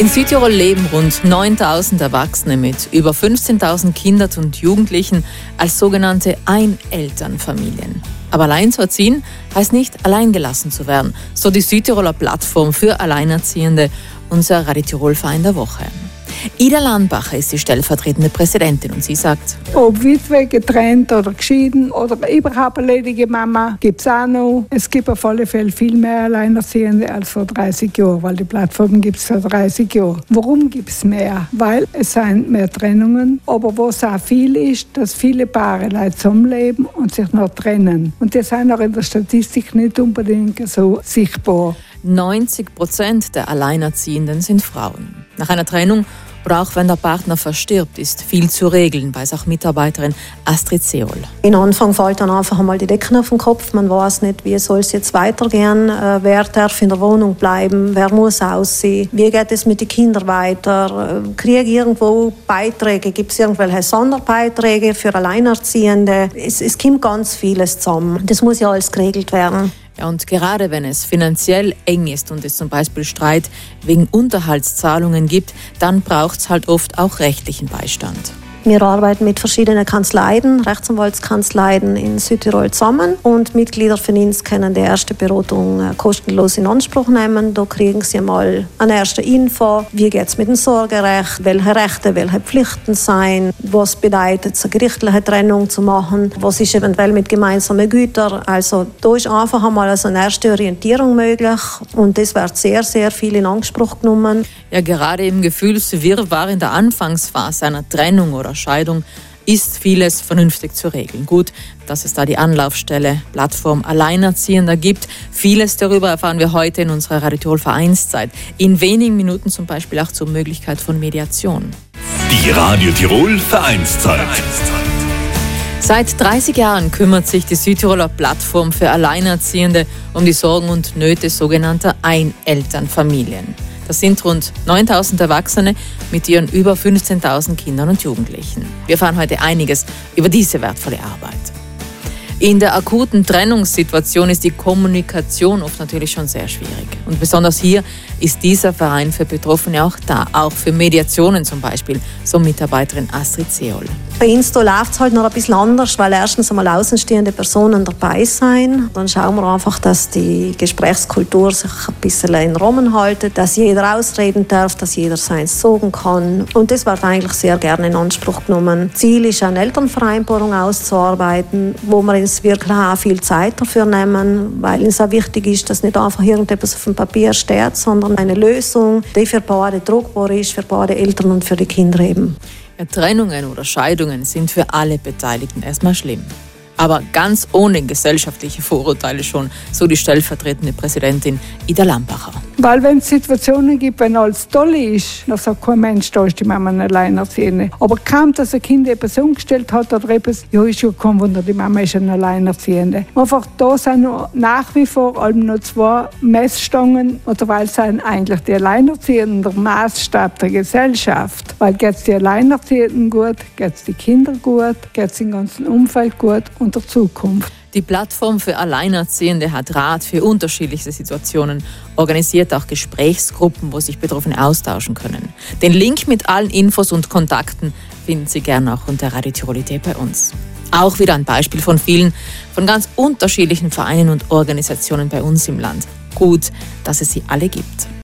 In Südtirol leben rund 9.000 Erwachsene mit über 15.000 Kindern und Jugendlichen als sogenannte Einelternfamilien. Aber allein zu erziehen heißt nicht, alleingelassen zu werden, so die Südtiroler Plattform für Alleinerziehende, unser Radio Tirol-Verein der Woche. Ida Lahnbacher ist die stellvertretende Präsidentin und sie sagt: Ob Witwe, getrennt oder geschieden oder überhaupt eine ledige Mama, gibt es auch noch. Es gibt auf alle Fälle viel mehr Alleinerziehende als vor 30 Jahren, weil die Plattform gibt es vor 30 Jahren. Warum gibt es mehr? Weil es sind mehr Trennungen, aber was auch viel ist, dass viele Paare Leute zusammenleben und sich noch trennen. Und das sind auch in der Statistik nicht unbedingt so sichtbar. 90% der Alleinerziehenden sind Frauen. Nach einer Trennung oder auch wenn der Partner verstirbt, ist viel zu regeln, weiß auch Mitarbeiterin Astrid Seol. In Anfang fällt dann einfach einmal die Decken auf den Kopf. Man weiß nicht, wie soll es jetzt weitergehen. Wer darf in der Wohnung bleiben? Wer muss aussehen? Wie geht es mit den Kindern weiter? Kriege ich irgendwo Beiträge? Gibt es irgendwelche Sonderbeiträge für Alleinerziehende? Es kommt ganz vieles zusammen. Das muss ja alles geregelt werden. Ja, und gerade wenn es finanziell eng ist und es zum Beispiel Streit wegen Unterhaltszahlungen gibt, dann braucht es halt oft auch rechtlichen Beistand. Wir arbeiten mit verschiedenen Kanzleien, Rechtsanwaltskanzleien in Südtirol zusammen und Mitglieder von uns können die erste Beratung kostenlos in Anspruch nehmen. Da kriegen sie mal eine erste Info, wie geht es mit dem Sorgerecht, welche Rechte, welche Pflichten sein, was bedeutet es, eine gerichtliche Trennung zu machen, was ist eventuell mit gemeinsamen Gütern. Also da ist einfach einmal eine erste Orientierung möglich und das wird sehr, sehr viel in Anspruch genommen. Ja, gerade im Gefühlswirrwarr in der Anfangsphase einer Trennung oder Scheidung ist vieles vernünftig zu regeln. Gut, dass es da die Anlaufstelle Plattform Alleinerziehender gibt. Vieles darüber erfahren wir heute in unserer Radio Tirol Vereinszeit. In wenigen Minuten zum Beispiel auch zur Möglichkeit von Mediation. Die Radio Tirol Vereinszeit. Seit 30 Jahren kümmert sich die Südtiroler Plattform für Alleinerziehende um die Sorgen und Nöte sogenannter Einelternfamilien. Das sind rund 9.000 Erwachsene mit ihren über 15.000 Kindern und Jugendlichen. Wir erfahren heute einiges über diese wertvolle Arbeit. In der akuten Trennungssituation ist die Kommunikation oft natürlich schon sehr schwierig. Und besonders hier ist dieser Verein für Betroffene auch da, auch für Mediationen zum Beispiel, so Mitarbeiterin Astrid Seol. Bei uns läuft es halt noch ein bisschen anders, weil erstens einmal außenstehende Personen dabei sein. Dann schauen wir einfach, dass die Gesprächskultur sich ein bisschen in Rahmen hält, dass jeder ausreden darf, dass jeder seins sagen kann. Und das wird eigentlich sehr gerne in Anspruch genommen. Ziel ist, eine Elternvereinbarung auszuarbeiten, wo wir uns wirklich auch viel Zeit dafür nehmen, weil es auch wichtig ist, dass nicht einfach irgendetwas auf dem Papier steht, sondern eine Lösung, die für beide tragbar ist, für beide Eltern und für die Kinder eben. Ja, Trennungen oder Scheidungen sind für alle Beteiligten erstmal schlimm. Aber ganz ohne gesellschaftliche Vorurteile schon, so die stellvertretende Präsidentin Ida Lahnbacher. Weil wenn es Situationen gibt, wenn alles toll ist, dann sagt kein Mensch, da ist die Mama eine Alleinerziehende. Aber kaum, dass ein Kind etwas umgestellt hat oder etwas, ja, ist ja kein Wunder, die Mama ist eine Alleinerziehende. Einfach da sind nach wie vor noch zwei Messstangen, oder weil sind eigentlich die Alleinerziehenden der Maßstab der Gesellschaft. Weil geht es die Alleinerziehenden gut, geht es die Kinder gut, geht es im ganzen Umfeld gut und der Zukunft. Die Plattform für Alleinerziehende hat Rat für unterschiedlichste Situationen, organisiert auch Gesprächsgruppen, wo sich Betroffene austauschen können. Den Link mit allen Infos und Kontakten finden Sie gerne auch unter Radio Tirol.at bei uns. Auch wieder ein Beispiel von vielen, von ganz unterschiedlichen Vereinen und Organisationen bei uns im Land. Gut, dass es sie alle gibt.